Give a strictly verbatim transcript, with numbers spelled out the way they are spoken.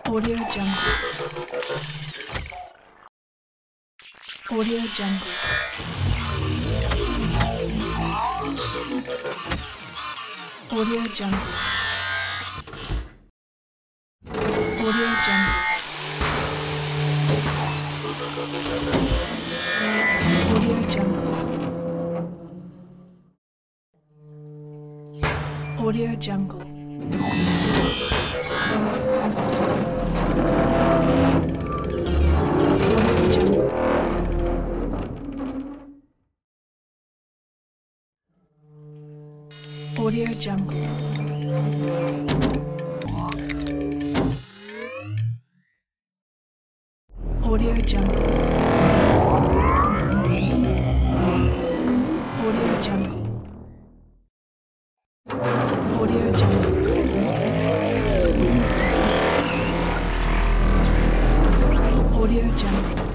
Audio Jungle. Audio Jungle. Audio Jungle. Audio Jungle. Audio Jungle. Audio Jungle. Audio Jungle. Audio Jungle. Audio Jungle. Audio Jungle. Audio Jungle.